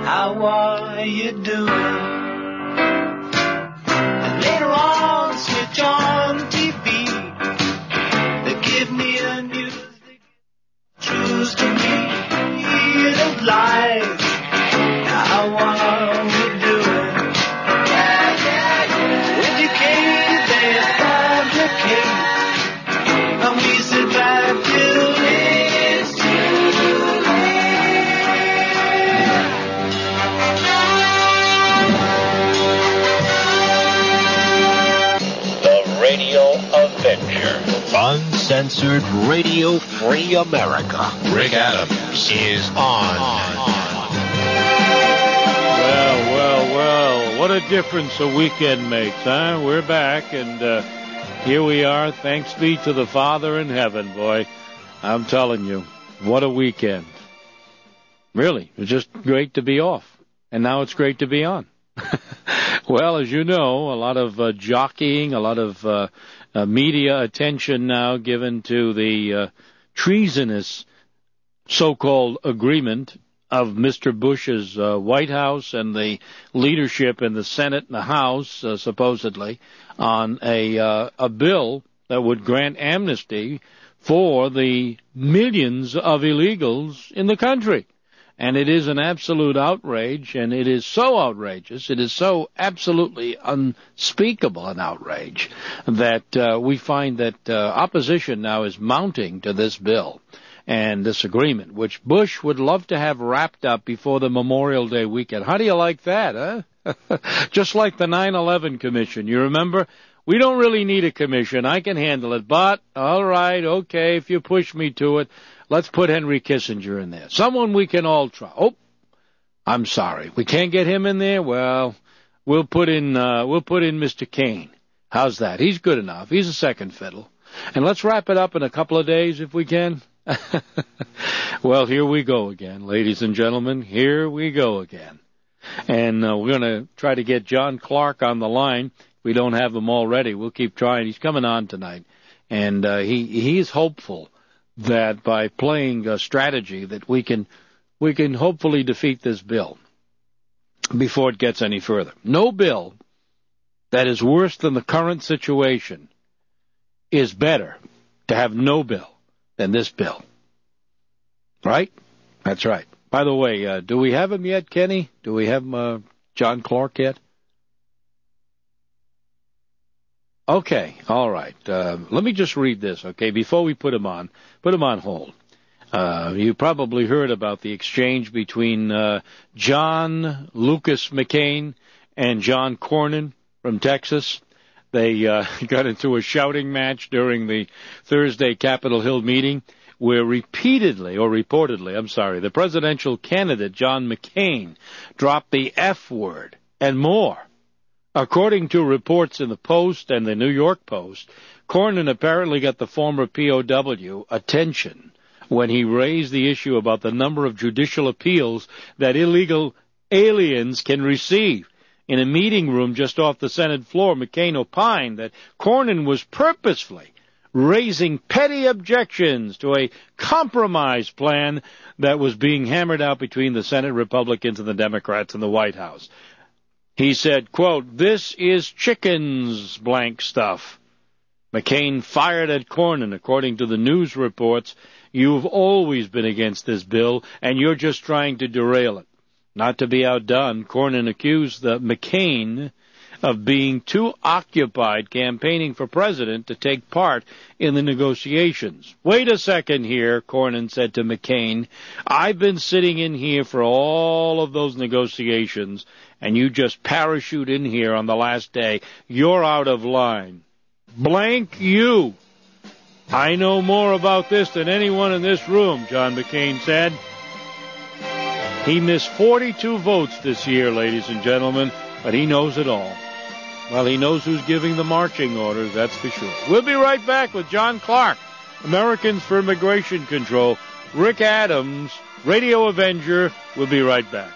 how are you doing? And later on, switch on the TV. They give me the news, they choose to me. It lies, how are we doing? Educated, they fabricate, and we sit back till it's too late. The Radio Avenger. Uncensored, radio-free America. Rick Adams is on. Well, what a difference a weekend makes, huh? We're back, and here we are. Thanks be to the Father in heaven, boy. I'm telling you, what a weekend. Really, it's just great to be off, and now it's great to be on. Well, as you know, a lot of jockeying, a lot of media attention now given to the treasonous so-called agreement of Mr. Bush's White House and the leadership in the Senate and the House, supposedly, on a bill that would grant amnesty for the millions of illegals in the country. And it is an absolute outrage, and it is so outrageous, it is so absolutely unspeakable an outrage that we find that opposition now is mounting to this bill and this agreement, which Bush would love to have wrapped up before the Memorial Day weekend. How do you like that, huh? Just like the 9/11 Commission. You remember? We don't really need a commission. I can handle it. But, all right, okay, if you push me to it, let's put Henry Kissinger in there. Someone we can all try. Oh, I'm sorry. We can't get him in there? Well, we'll put in Mr. Kane. How's that? He's good enough. He's a second fiddle. And let's wrap it up in a couple of days if we can. Well, here we go again, ladies and gentlemen. Here we go again. And we're going to try to get John Clark on the line. We don't have him already. We'll keep trying. He's coming on tonight. And he's hopeful that by playing a strategy that we can hopefully defeat this bill before it gets any further. No bill that is worse than the current situation is better to have no bill than this bill. Right? That's right. By the way, do we have him yet, Kenny? Do we have John Clark yet? Okay, all right. Let me just read this, okay, before we put him on hold. You probably heard about the exchange between John Lucas McCain and John Cornyn from Texas. They got into a shouting match during the Thursday Capitol Hill meeting where reportedly, the presidential candidate, John McCain, dropped the F word and more. According to reports in the Post and the New York Post, Cornyn apparently got the former POW attention when he raised the issue about the number of judicial appeals that illegal aliens can receive. In a meeting room just off the Senate floor, McCain opined that Cornyn was purposefully raising petty objections to a compromise plan that was being hammered out between the Senate Republicans and the Democrats in the White House. He said, quote, "This is chickens blank stuff." McCain fired at Cornyn. According to the news reports, "You've always been against this bill, and you're just trying to derail it." Not to be outdone, Cornyn accused McCain of being too occupied campaigning for president to take part in the negotiations. "Wait a second here," Cornyn said to McCain. "I've been sitting in here for all of those negotiations, and you just parachute in here on the last day. You're out of line." Blank you. "I know more about this than anyone in this room," John McCain said. He missed 42 votes this year, ladies and gentlemen, but he knows it all. Well, he knows who's giving the marching orders, that's for sure. We'll be right back with John Clark, Americans for Immigration Control. Rick Adams, Radio Avenger. We'll be right back.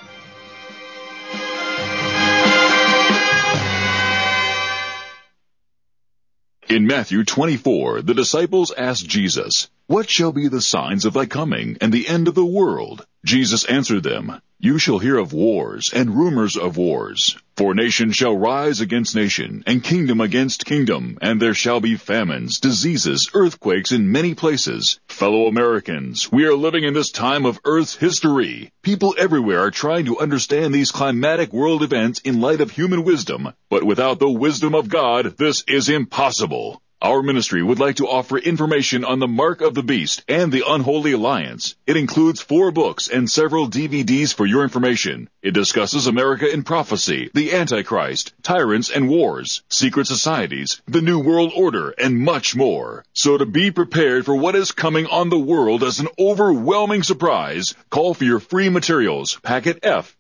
In Matthew 24, the disciples asked Jesus, "What shall be the signs of thy coming and the end of the world?" Jesus answered them, You shall hear of wars and rumors of wars. For nation shall rise against nation, and kingdom against kingdom, and there shall be famines, diseases, earthquakes in many places. Fellow Americans, we are living in this time of Earth's history. People everywhere are trying to understand these climatic world events in light of human wisdom, but without the wisdom of God, this is impossible. Our ministry would like to offer information on the Mark of the Beast and the Unholy Alliance. It includes 4 books and several DVDs for your information. It discusses America in prophecy, the Antichrist, tyrants and wars, secret societies, the New World Order, and much more. So to be prepared for what is coming on the world as an overwhelming surprise, call for your free materials, packet F,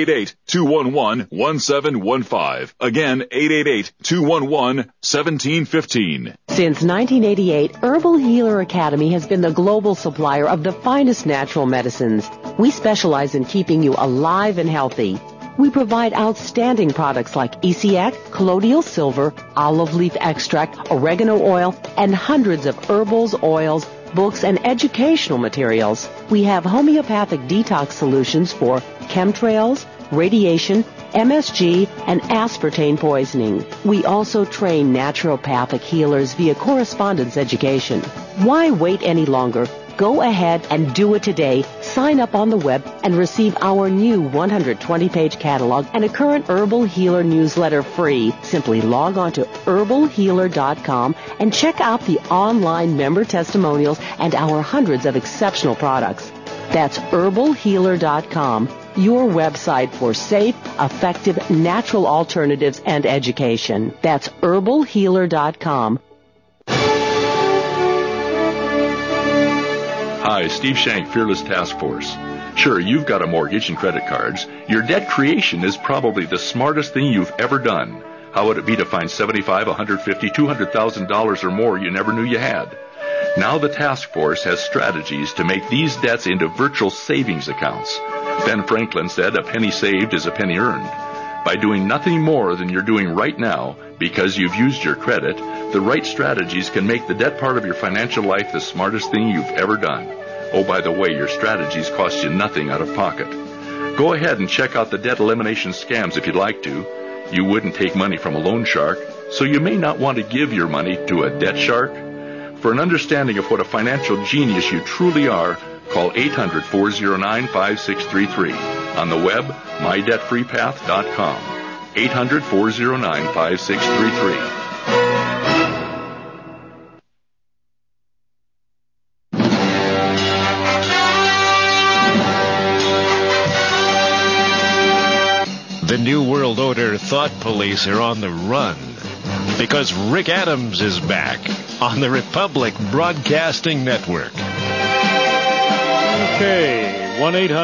888-211-1715. Again, 888-211-1715. Since 1988, Herbal Healer Academy has been the global supplier of the finest natural medicines. We specialize in keeping you alive and healthy. We provide outstanding products like ECX, colloidal silver, olive leaf extract, oregano oil, and hundreds of herbals, oils, books, and educational materials. We have homeopathic detox solutions for chemtrails, radiation, MSG, and aspartame poisoning. We also train naturopathic healers via correspondence education. Why wait any longer? Go ahead and do it today. Sign up on the web and receive our new 120-page catalog and a current Herbal Healer newsletter free. Simply log on to herbalhealer.com and check out the online member testimonials and our hundreds of exceptional products. That's herbalhealer.com, your website for safe, effective, natural alternatives and education. That's herbalhealer.com. Hi, Steve Shank, Fearless Task Force. Sure, you've got a mortgage and credit cards. Your debt creation is probably the smartest thing you've ever done. How would it be to find $75,000, $150,000, $200,000 or more you never knew you had? Now the task force has strategies to make these debts into virtual savings accounts. Ben Franklin said, "A penny saved is a penny earned." By doing nothing more than you're doing right now, because you've used your credit, the right strategies can make the debt part of your financial life the smartest thing you've ever done. Oh, by the way, your strategies cost you nothing out of pocket. Go ahead and check out the debt elimination scams if you'd like to. You wouldn't take money from a loan shark, so you may not want to give your money to a debt shark. For an understanding of what a financial genius you truly are, call 800-409-5633. On the web, mydebtfreepath.com. 800-409-5633. The New World Order thought police are on the run because Rick Adams is back on the Republic Broadcasting Network. Okay,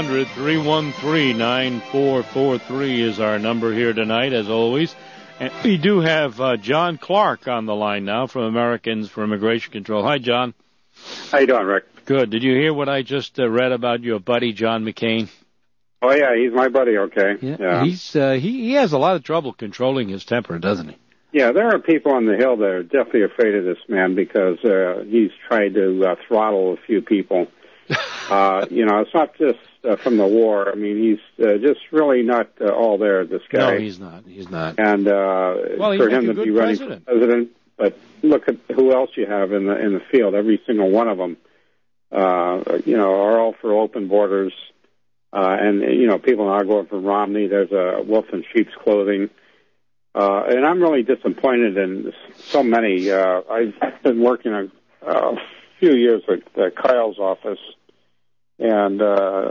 1-800-313-9443 is our number here tonight, as always. And we do have John Clark on the line now from Americans for Immigration Control. Hi, John. How you doing, Rick? Good. Did you hear what I just read about your buddy, John McCain? Oh, yeah, he's my buddy, okay. Yeah. He has a lot of trouble controlling his temper, doesn't he? Yeah, there are people on the Hill that are definitely afraid of this man because he's tried to throttle a few people. It's not just from the war. I mean, he's just really not all there, this guy. No, he's not. He's not. And for him to be running for president, but look at who else you have in the field. Every single one of them, are all for open borders. People are going for Romney. There's a wolf in sheep's clothing. And I'm really disappointed in so many. I've been working a few years at Kyle's office, and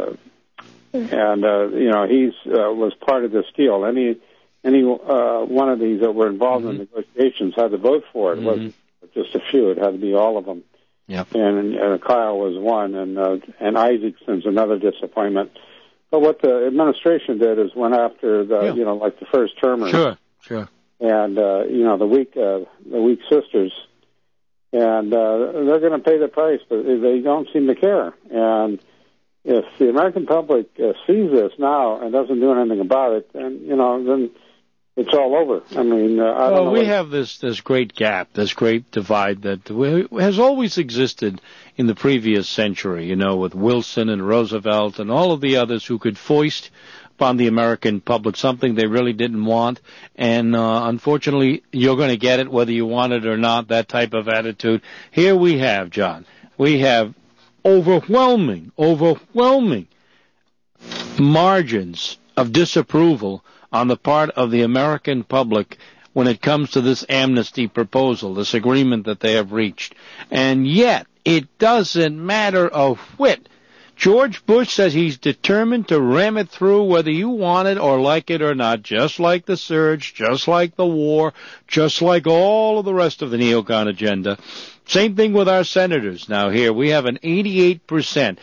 he's was part of this deal. Any one of these that were involved in negotiations had to vote for it. It wasn't just a few. It had to be all of them. Yep. And Kyle was one, and Isaacson's another disappointment. But what the administration did is went after the the first termers. Sure. And the weak sisters, and they're going to pay the price, but they don't seem to care. And if the American public sees this now and doesn't do anything about it, then it's all over. I mean, I don't know. We have this great gap, this great divide that has always existed in the previous century, you know, with Wilson and Roosevelt and all of the others who could foist upon the American public something they really didn't want. And unfortunately, you're going to get it whether you want it or not, that type of attitude. Here we have, John, we have overwhelming margins of disapproval on the part of the American public when it comes to this amnesty proposal, this agreement that they have reached. And yet, it doesn't matter a whit. George Bush says he's determined to ram it through whether you want it or like it or not, just like the surge, just like the war, just like all of the rest of the neocon agenda. Same thing with our senators. Now here we have an 88%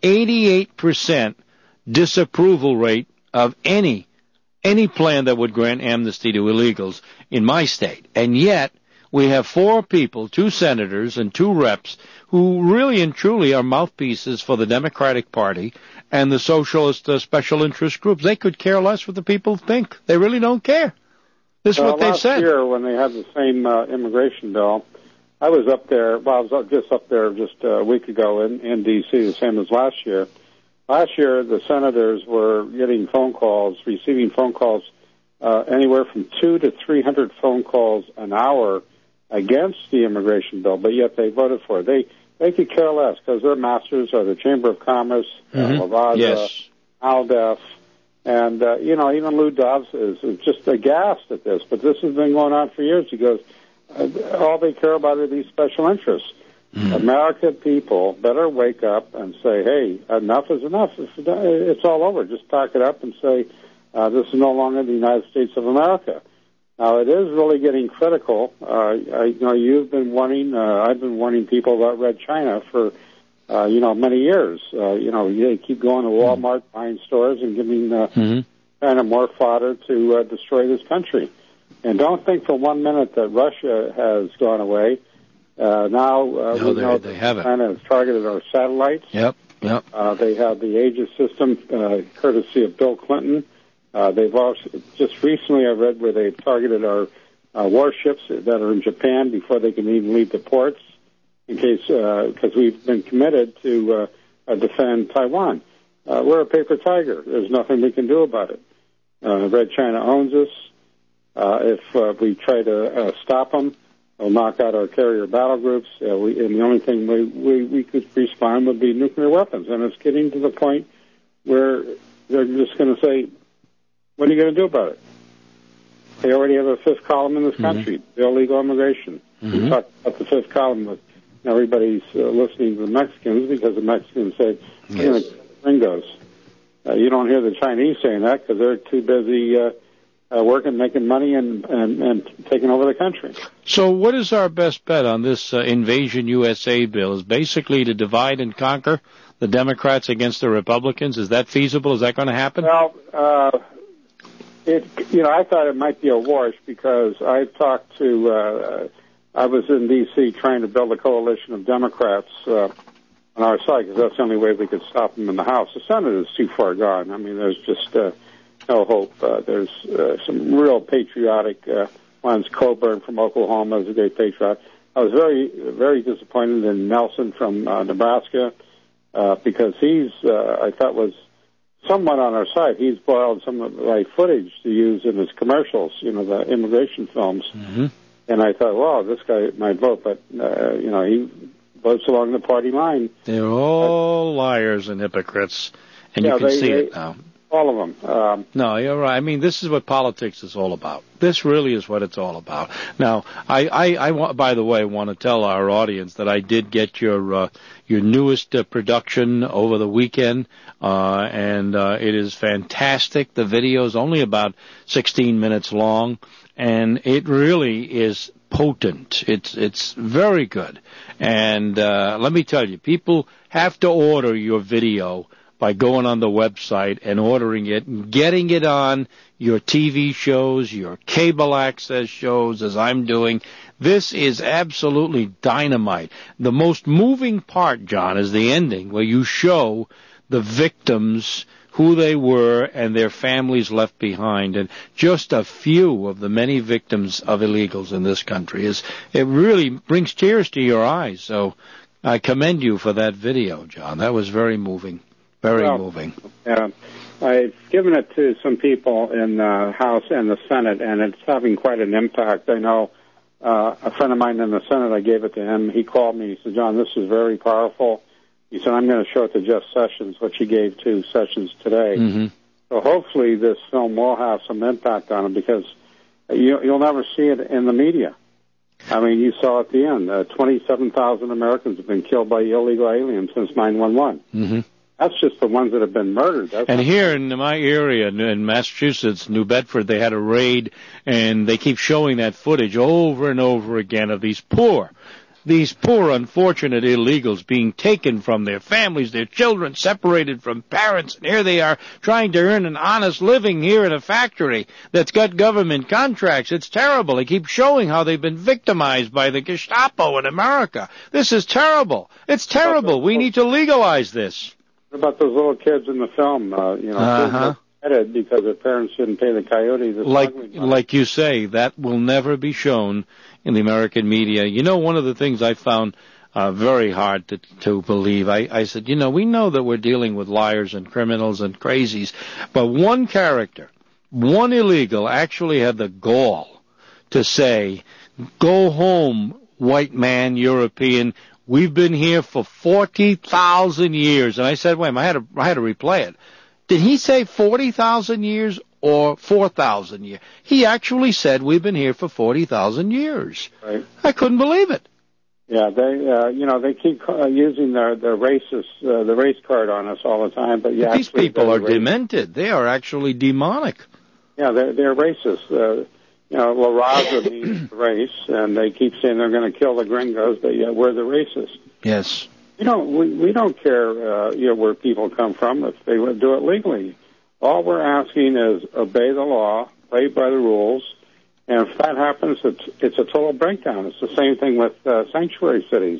disapproval rate of any plan that would grant amnesty to illegals in my state. And yet, we have 4 people, 2 senators and 2 reps, who really and truly are mouthpieces for the Democratic Party and the socialist special interest groups. They could care less what the people think. They really don't care. This is what they've said. Last year, when they had the same immigration bill, I was up there, I was just up there just a week ago in D.C., the same as last year. Last year, the senators were getting receiving phone calls, anywhere from 200 to 300 phone calls an hour against the immigration bill, but yet they voted for it. They could care less because their masters are the Chamber of Commerce, Lavazza, Aldef, and, even Lou Dobbs is just aghast at this, but this has been going on for years. He goes, all they care about are these special interests. American people better wake up and say, hey, enough is enough. It's all over. Just pack it up and say, this is no longer the United States of America. Now, it is really getting critical. You've been warning, I've been warning people about Red China for, many years. You keep going to Walmart, buying stores, and giving China more fodder to destroy this country. And don't think for 1 minute that Russia has gone away. Now we know that China has targeted our satellites. Yep. They have the Aegis system, courtesy of Bill Clinton. They've also just recently I read where they've targeted our warships that are in Japan before they can even leave the ports, in case because we've been committed to defend Taiwan. We're a paper tiger. There's nothing we can do about it. Red China owns us. If we try to stop them, they'll knock out our carrier battle groups, and the only thing we could respond would be nuclear weapons. And it's getting to the point where they're just going to say, what are you going to do about it? They already have a 5th column in this country, the illegal immigration. We talked about the 5th column with everybody's listening to the Mexicans because the Mexicans say, gringos. You don't hear the Chinese saying that because they're too busy working, making money, and taking over the country. So what is our best bet on this Invasion USA bill? Is basically to divide and conquer the Democrats against the Republicans? Is that feasible? Is that going to happen? Well, I thought it might be a wash because I've talked to, I was in D.C. trying to build a coalition of Democrats on our side because that's the only way we could stop them in the House. The Senate is too far gone. I mean, there's just no hope. There's some real patriotic ones. Coburn from Oklahoma is a great patriot. I was very, very disappointed in Nelson from Nebraska because he's, I thought, was somewhat on our side. He's borrowed some of my footage to use in his commercials, the immigration films. And I thought, wow, this guy might vote, but, he votes along the party line. They're all liars and hypocrites, and you can see it now. All of them. No, you're right. I mean, this is what politics is all about. This really is what it's all about. Now, I by the way, want to tell our audience that I did get your newest production over the weekend, and it is fantastic. The video is only about 16 minutes long, and it really is potent. It's very good. And let me tell you, people have to order your video by going on the website and ordering it and getting it on your TV shows, your cable access shows, as I'm doing. This is absolutely dynamite. The most moving part, John, is the ending where you show the victims who they were and their families left behind, and just a few of the many victims of illegals in this country. It really brings tears to your eyes. So I commend you for that video, John. That was very moving, very moving. Yeah. I've given it to some people in the House and the Senate, and it's having quite an impact. I know a friend of mine in the Senate, I gave it to him. He called me. He said, John, this is very powerful. He said, I'm going to show it to Jeff Sessions, which he gave to Sessions today. Mm-hmm. So hopefully this film will have some impact on him, because you'll never see it in the media. I mean, you saw at the end, 27,000 Americans have been killed by illegal aliens since 9/11. Mm-hmm. That's just the ones that have been murdered. And here in my area, in Massachusetts, New Bedford, they had a raid, and they keep showing that footage over and over again of these poor, unfortunate illegals being taken from their families, their children, separated from parents, and here they are trying to earn an honest living here in a factory that's got government contracts. It's terrible. They keep showing how they've been victimized by the Gestapo in America. This is terrible. It's terrible. We need to legalize this. What about those little kids in the film? Headed because their parents didn't pay the coyote. Like you say, that will never be shown in the American media. You know, one of the things I found very hard to believe, I said, we know that we're dealing with liars and criminals and crazies, but one character, one illegal, actually had the gall to say, go home, white man, European. We've been here for 40,000 years. And I said, wait a minute, I had to replay it. Did he say 40,000 years or 4,000 years? He actually said we've been here for 40,000 years. Right. I couldn't believe it. Yeah, they keep using their racist, the race card on us all the time. But yeah, these people are demented. They are actually demonic. Yeah, they're racist. La Raza means race, and they keep saying they're going to kill the gringos, but yet we're the racists. Yes. We don't care, where people come from if they would do it legally. All we're asking is obey the law, play by the rules, and if that happens, it's a total breakdown. It's the same thing with sanctuary cities.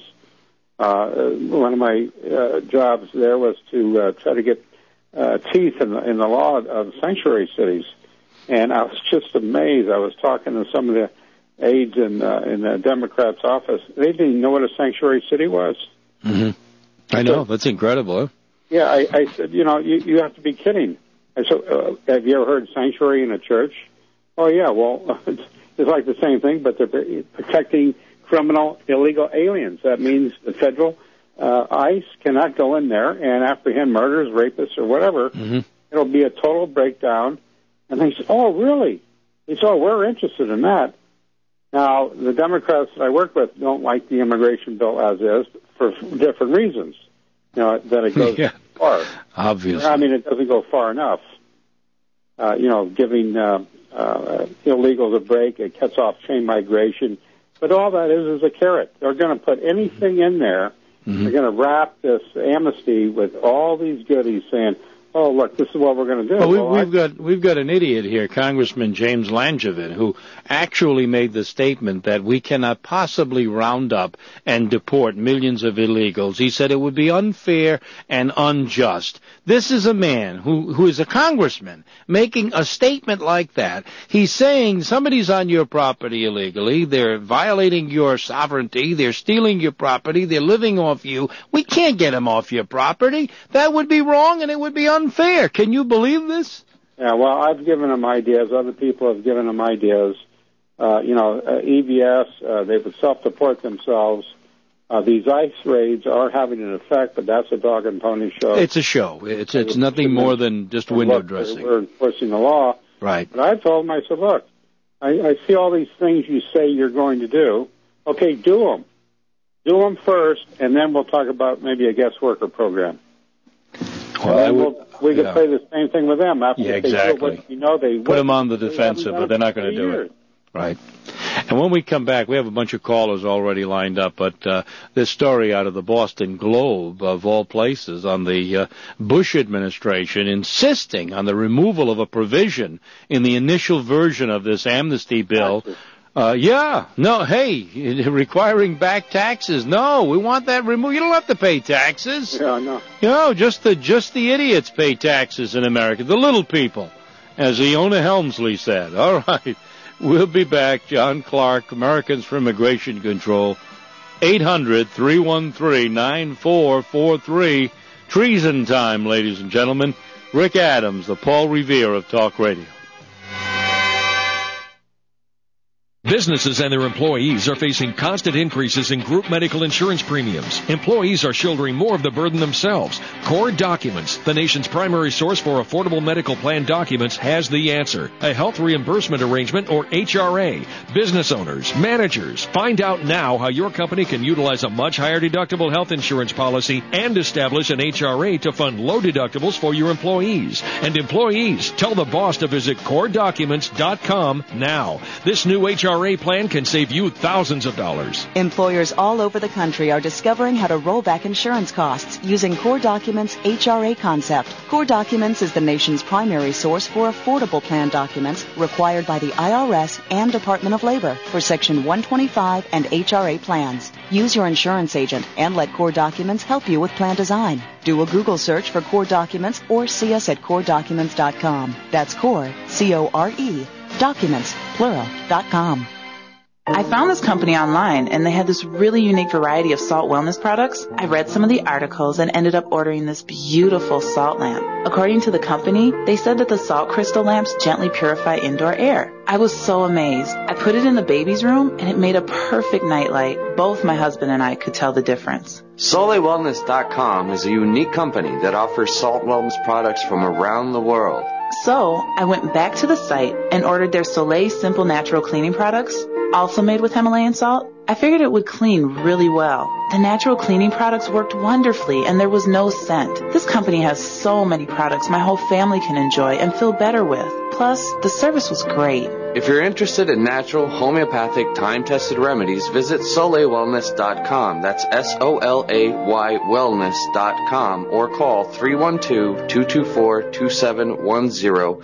One of my jobs there was to try to get teeth in the law of sanctuary cities. And I was just amazed. I was talking to some of the aides in the Democrats' office. They didn't know what a sanctuary city was. Mm-hmm. I know. That's incredible. Huh? Yeah, I said, you have to be kidding. I said, have you ever heard sanctuary in a church? Oh, yeah, well, it's like the same thing, but they're protecting criminal, illegal aliens. That means the federal ICE cannot go in there and apprehend murderers, rapists, or whatever. Mm-hmm. It'll be a total breakdown. And they said, oh, really? They said, oh, we're interested in that. Now, the Democrats that I work with don't like the immigration bill as is for different reasons. That it goes too far. Obviously. I mean, it doesn't go far enough. Giving illegals a break, it cuts off chain migration. But all that is a carrot. They're going to put anything in there. Mm-hmm. They're going to wrap this amnesty with all these goodies saying, oh, look, this is what we're going to do. Well, we've got an idiot here, Congressman James Langevin, who actually made the statement that we cannot possibly round up and deport millions of illegals. He said it would be unfair and unjust. This is a man who is a congressman making a statement like that. He's saying somebody's on your property illegally. They're violating your sovereignty. They're stealing your property. They're living off you. We can't get them off your property. That would be wrong, and it would be unfair. Can you believe this? Yeah, well, I've given them ideas. Other people have given them ideas. EVS, they would self-deport themselves. These ICE raids are having an effect, but that's a dog and pony show. It's a show. It's nothing more than just window dressing. We're enforcing the law. Right. But I told them, I said, look, I see all these things you say you're going to do. Okay, do them. Do them first, and then we'll talk about maybe a guest worker program. Well, we could play the same thing with them. After exactly. They put them on the defensive, but they're not going to do it. Right. And when we come back, we have a bunch of callers already lined up, but this story out of the Boston Globe, of all places, on the Bush administration insisting on the removal of a provision in the initial version of this amnesty bill Requiring back taxes. No, we want that removed. You don't have to pay taxes. Yeah, no. Just the idiots pay taxes in America. The little people, as Iona Helmsley said. All right. We'll be back. John Clark, Americans for Immigration Control. 800-313-9443. Treason time, ladies and gentlemen. Rick Adams, the Paul Revere of Talk Radio. Businesses and their employees are facing constant increases in group medical insurance premiums. Employees are shouldering more of the burden themselves. Core Documents, the nation's primary source for affordable medical plan documents, has the answer. A health reimbursement arrangement, or HRA. Business owners, managers, find out now how your company can utilize a much higher deductible health insurance policy and establish an HRA to fund low deductibles for your employees. And employees, tell the boss to visit CoreDocuments.com now. This new HRA plan can save you thousands of dollars. Employers all over the country are discovering how to roll back insurance costs using Core Documents' HRA concept. Core Documents is the nation's primary source for affordable plan documents required by the IRS and Department of Labor for Section 125 and HRA plans. Use your insurance agent and let Core Documents help you with plan design. Do a Google search for Core Documents or see us at CoreDocuments.com. That's Core, C-O-R-E, Documents, plural.com. I found this company online, and they had this really unique variety of salt wellness products. I read some of the articles and ended up ordering this beautiful salt lamp. According to the company, they said that the salt crystal lamps gently purify indoor air. I was so amazed. I put it in the baby's room, and it made a perfect nightlight. Both my husband and I could tell the difference. SoleilWellness.com is a unique company that offers salt wellness products from around the world. So I went back to the site and ordered their Soleil Simple Natural Cleaning products, also made with Himalayan salt. I figured it would clean really well. The natural cleaning products worked wonderfully, and there was no scent. This company has so many products my whole family can enjoy and feel better with. Plus, the service was great. If you're interested in natural, homeopathic, time-tested remedies, visit SoleilWellness.com. That's SOLAY wellness.com, or call 312-224-2710,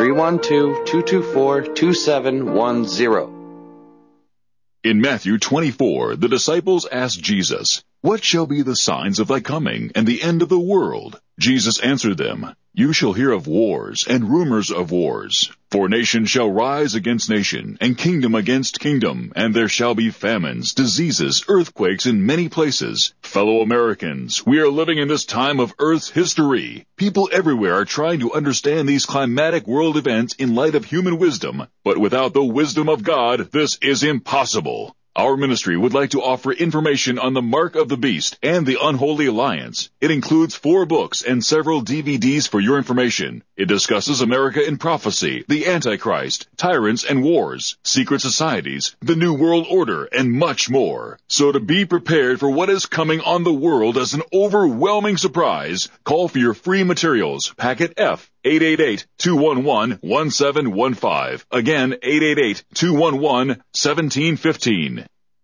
312-224-2710. In Matthew 24, the disciples asked Jesus, "What shall be the signs of thy coming and the end of the world?" Jesus answered them, "You shall hear of wars and rumors of wars. For nation shall rise against nation, and kingdom against kingdom, and there shall be famines, diseases, earthquakes in many places." Fellow Americans, we are living in this time of Earth's history. People everywhere are trying to understand these climatic world events in light of human wisdom, but without the wisdom of God, this is impossible. Our ministry would like to offer information on the Mark of the Beast and the Unholy Alliance. It includes 4 books and several DVDs for your information. It discusses America in prophecy, the Antichrist, tyrants and wars, secret societies, the New World Order, and much more. So to be prepared for what is coming on the world as an overwhelming surprise, call for your free materials. Packet F, 888-211-1715. Again, 888-211-1715.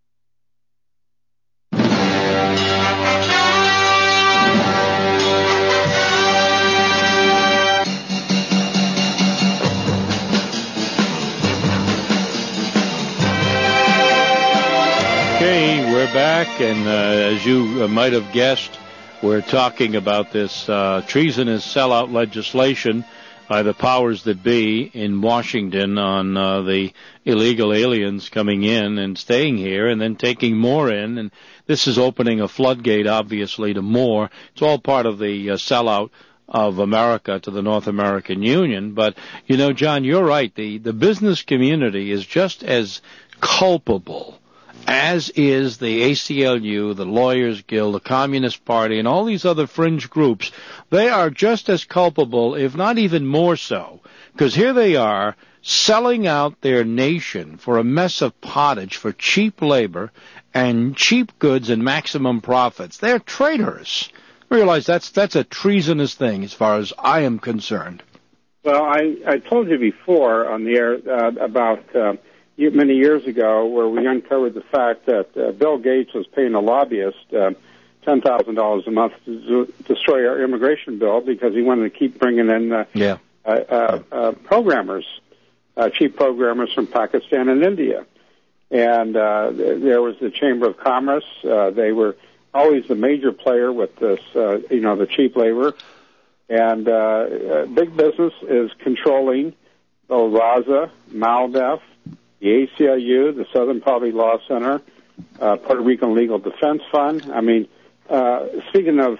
Okay, we're back, and as you might have guessed, we're talking about this treasonous sellout legislation by the powers that be in Washington on the illegal aliens coming in and staying here and then taking more in. And this is opening a floodgate, obviously, to more. It's all part of the sellout of America to the North American Union. But, you know, John, you're right. The business community is just as culpable as is the ACLU, the Lawyers Guild, the Communist Party, and all these other fringe groups. They are just as culpable, if not even more so, because here they are selling out their nation for a mess of pottage, for cheap labor and cheap goods and maximum profits. They're traitors. Realize that's a treasonous thing as far as I am concerned. Well, I told you before on the air about many years ago where we uncovered the fact that Bill Gates was paying a lobbyist $10,000 a month to destroy our immigration bill because he wanted to keep bringing in programmers, cheap programmers from Pakistan and India. And there was the Chamber of Commerce. They were always the major player with this, the cheap labor. And big business is controlling RAZA, MALDEF, the ACLU, the Southern Poverty Law Center, Puerto Rican Legal Defense Fund. I mean, speaking of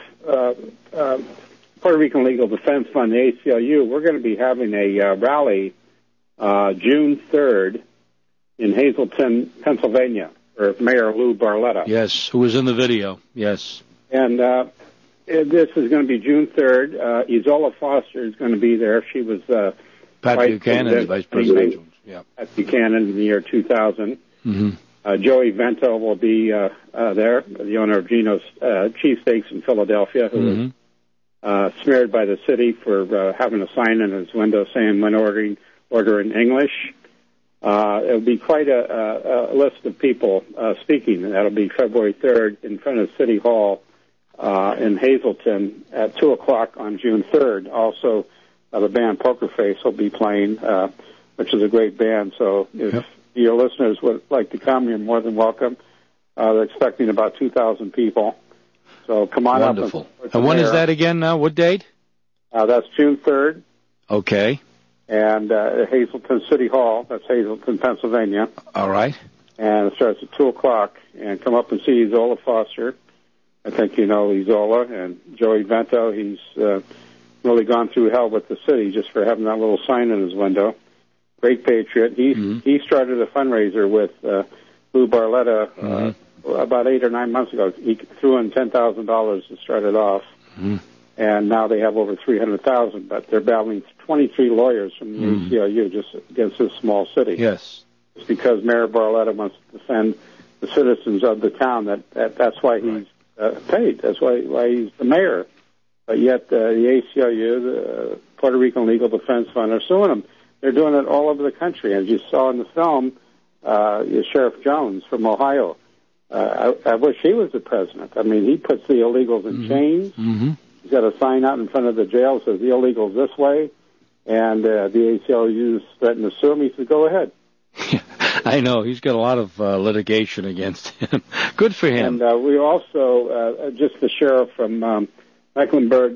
Puerto Rican Legal Defense Fund, the ACLU, we're going to be having a rally June 3rd in Hazleton, Pennsylvania, for Mayor Lou Barletta. Yes, who was in the video, yes. And this is going to be June 3rd. Isola Foster is going to be there. She was Pat Buchanan, Vice President. Yeah. Pat Buchanan in the year 2000. Mm-hmm. Joey Vento will be there, the owner of Geno's Cheesesteaks in Philadelphia, who was smeared by the city for having a sign in his window saying when order in English. It'll be quite a list of people speaking. That'll be February 3rd in front of City Hall in Hazleton at 2 o'clock on June 3rd. Also, the band Poker Face will be playing, which is a great band. So if your listeners would like to come, you're more than welcome. They're expecting about 2,000 people. So come on up. Wonderful. And when is that again now? What date? That's June 3rd. Okay. And Hazleton City Hall, that's Hazleton, Pennsylvania. All right. And it starts at 2 o'clock. And come up and see Isola Foster. I think you know Isola. And Joey Vento, he's really gone through hell with the city just for having that little sign in his window. Great patriot. He started a fundraiser with Lou Barletta about 8 or 9 months ago. He threw in $10,000 to start it off. And now they have over 300,000, but they're battling 23 lawyers from the ACLU just against this small city. Yes. It's because Mayor Barletta wants to defend the citizens of the town. That's why he's paid. That's why he's the mayor. But yet the ACLU, the Puerto Rican Legal Defense Fund, are suing him. They're doing it all over the country. As you saw in the film, Sheriff Jones from Ohio. I wish he was the president. I mean, he puts the illegals in chains. He's got a sign out in front of the jail that says the illegals this way, and the ACLU's threatened to sue him. He said, go ahead. I know. He's got a lot of litigation against him. Good for him. And we also, just the sheriff from Mecklenburg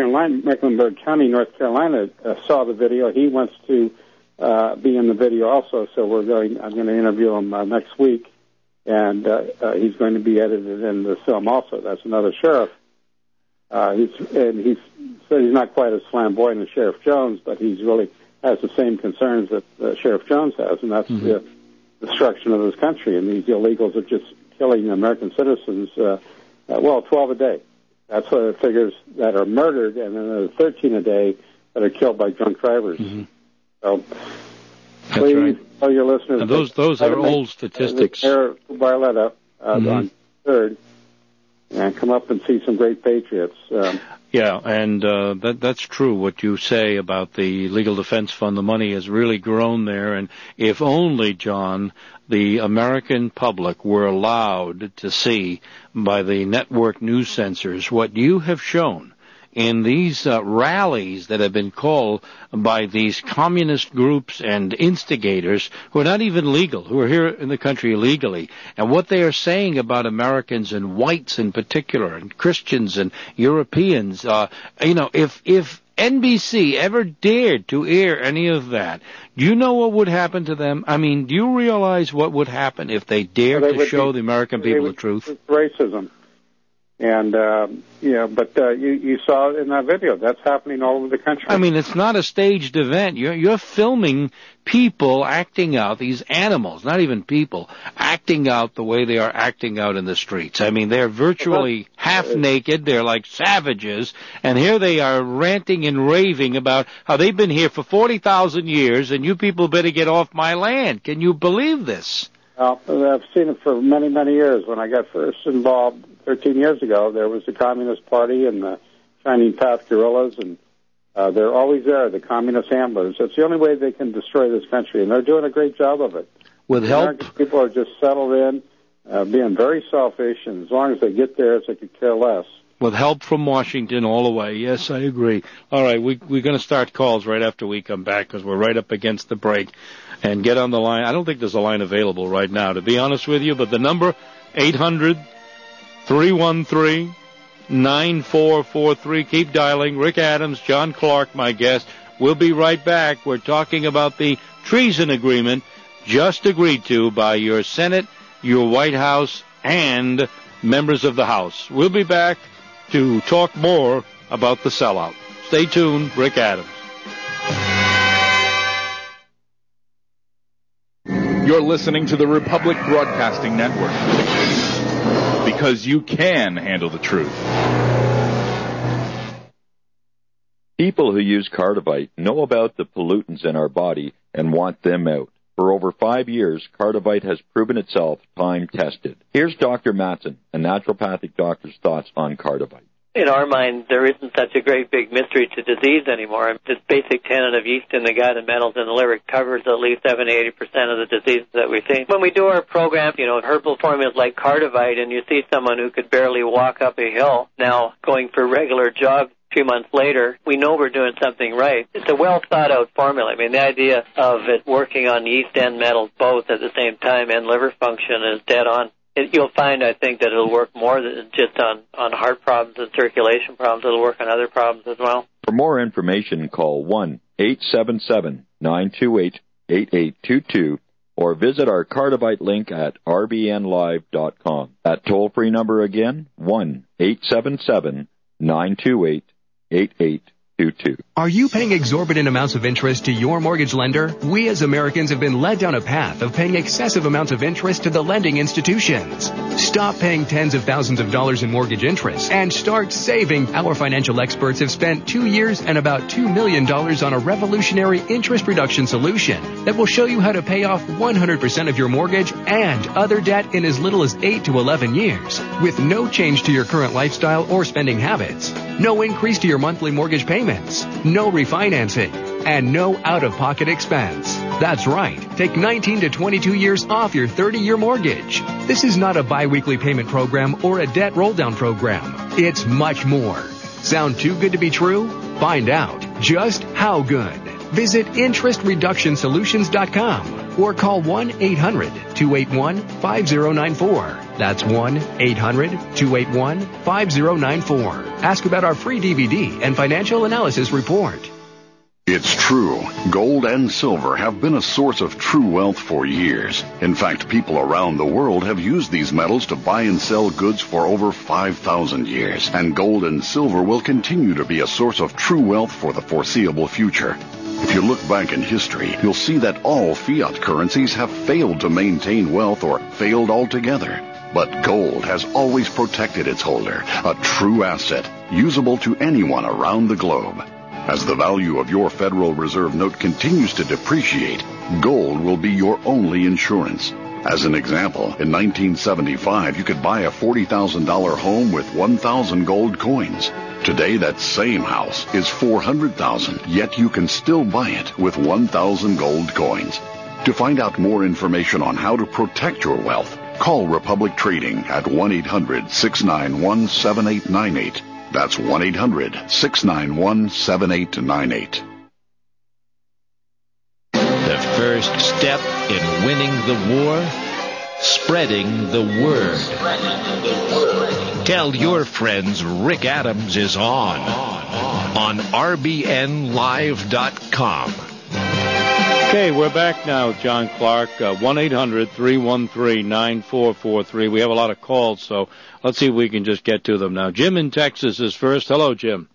County, North Carolina, saw the video. He wants to be in the video also, so I'm going to interview him next week, and he's going to be edited in the film also. That's another sheriff. He said he's not quite as flamboyant as Sheriff Jones, but he's really has the same concerns that Sheriff Jones has, and that's the destruction of this country. And these illegals are just killing American citizens, 12 a day. That's what the figures that are murdered, and then there's 13 a day that are killed by drunk drivers. So please tell your listeners. And those are old statistics. Mayor Barletta on 3rd. And come up and see some great patriots. Yeah, and that's true what you say about the Legal Defense Fund. The money has really grown there, and if only, John, the American public were allowed to see by the network news censors what you have shown in these rallies that have been called by these communist groups and instigators who are not even legal, who are here in the country illegally, and what they are saying about Americans and whites in particular, and Christians and Europeans. If NBC ever dared to air any of that, do you know what would happen to them? I mean, do you realize what would happen if they dared to show the American people the truth? Racism. And, you saw in that video, that's happening all over the country. I mean, it's not a staged event. You're filming people acting out, these animals, not even people, acting out the way they are acting out in the streets. I mean, they're virtually half naked. They're like savages. And here they are ranting and raving about how they've been here for 40,000 years and you people better get off my land. Can you believe this? Well, I've seen it for many, many years. When I got first involved 13 years ago, there was the Communist Party and the Shining Path guerrillas, and they're always there, the communist handlers. It's the only way they can destroy this country, and they're doing a great job of it. With help? American people are just settled in, being very selfish, and as long as they get theirs, they could care less. with help from Washington all the way. Yes, I agree. All right, we're going to start calls right after we come back because we're right up against the break. And get on the line. I don't think there's a line available right now, to be honest with you, but the number, 800-313-9443. Keep dialing. Rick Adams, John Clark, my guest. We'll be right back. We're talking about the treason agreement just agreed to by your Senate, your White House, and members of the House. We'll be back to talk more about the sellout. Stay tuned. Rick Adams. You're listening to the Republic Broadcasting Network, because you can handle the truth. People who use Cardivite know about the pollutants in our body and want them out. For over 5 years, Cardivite has proven itself time-tested. Here's Dr. Matson, a naturopathic doctor's thoughts on Cardivite. In our mind, there isn't such a great big mystery to disease anymore. This basic tenet of yeast in the gut and metals in the liver covers at least 70-80% of the diseases that we see. When we do our program, herbal formulas like Cardivite, and you see someone who could barely walk up a hill now going for regular jogs 2 months later, we know we're doing something right. It's a well-thought-out formula. I mean, the idea of it working on yeast and metals both at the same time and liver function is dead on. You'll find, I think, that it'll work more than just on heart problems and circulation problems. It'll work on other problems as well. For more information, call 1-877-928-8822 or visit our Cardivite link at rbnlive.com. That toll-free number again, 1-877-928-8822. Are you paying exorbitant amounts of interest to your mortgage lender? We as Americans have been led down a path of paying excessive amounts of interest to the lending institutions. Stop paying tens of thousands of dollars in mortgage interest and start saving. Our financial experts have spent 2 years and about $2 million on a revolutionary interest reduction solution that will show you how to pay off 100% of your mortgage and other debt in as little as 8 to 11 years with no change to your current lifestyle or spending habits. No increase to your monthly mortgage payments, no refinancing, and no out-of-pocket expense. That's right. Take 19 to 22 years off your 30-year mortgage. This is not a biweekly payment program or a debt roll-down program. It's much more. Sound too good to be true? Find out just how good. Visit interestreductionsolutions.com or call 1-800-281-5094. That's 1-800-281-5094. Ask about our free DVD and financial analysis report. It's true. Gold and silver have been a source of true wealth for years. In fact, people around the world have used these metals to buy and sell goods for over 5,000 years. And gold and silver will continue to be a source of true wealth for the foreseeable future. If you look back in history, you'll see that all fiat currencies have failed to maintain wealth or failed altogether. But gold has always protected its holder, a true asset, usable to anyone around the globe. As the value of your Federal Reserve note continues to depreciate, gold will be your only insurance. As an example, in 1975, you could buy a $40,000 home with 1,000 gold coins. Today, that same house is $400,000, yet you can still buy it with 1,000 gold coins. To find out more information on how to protect your wealth, call Republic Trading at 1-800-691-7898. That's 1-800-691-7898. The first step in winning the war, spreading the word. Tell your friends Rick Adams is on rbnlive.com. Okay, we're back now, John Clark, 1-800-313-9443. We have a lot of calls, so let's see if we can just get to them now. Jim in Texas is first. Hello, Jim.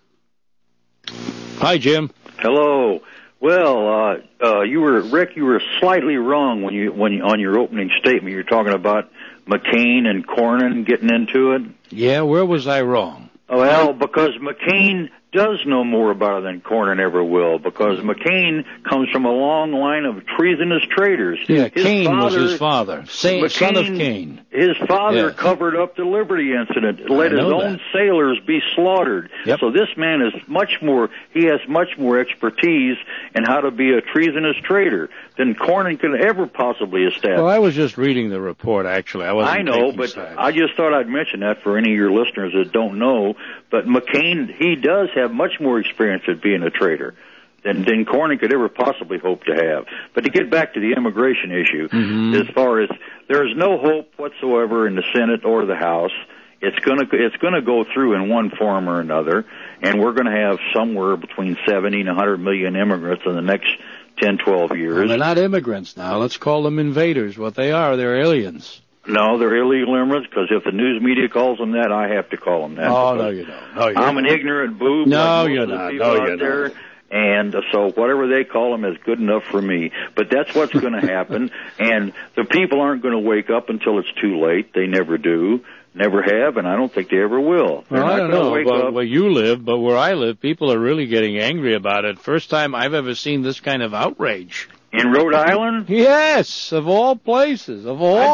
Hi, Jim. Hello. Well, you were slightly wrong when on your opening statement. You were talking about McCain and Cornyn getting into it. Yeah, where was I wrong? Well, because McCain does know more about it than Cornyn ever will, because McCain comes from a long line of treasonous traitors. Yeah, Cain was his father, son of Cain. His father covered up the Liberty incident, let his own sailors be slaughtered. Yep. So this man is he has much more expertise in how to be a treasonous traitor than Cornyn could ever possibly establish. Well, I was just reading the report, actually. I know, but sides. I just thought I'd mention that for any of your listeners that don't know. But McCain, he does have much more experience at being a traitor than Cornyn could ever possibly hope to have. But to get back to the immigration issue, as far as there is no hope whatsoever in the Senate or the House, it's gonna go through in one form or another, and we're going to have somewhere between 70 and 100 million immigrants in the next 10, 12 years. Well, they're not immigrants now. Let's call them invaders. What they are, they're aliens. No, they're illegal immigrants, because if the news media calls them that, I have to call them that. Oh, no, you don't. No, I'm an ignorant boob. No, you're not. No, you're not. And so whatever they call them is good enough for me. But that's what's going to happen. And the people aren't going to wake up until it's too late. They never do. Never have, and I don't think they ever will. Well, I don't know about where you live, but where I live, people are really getting angry about it. First time I've ever seen this kind of outrage. In Rhode Island? Yes, of all places.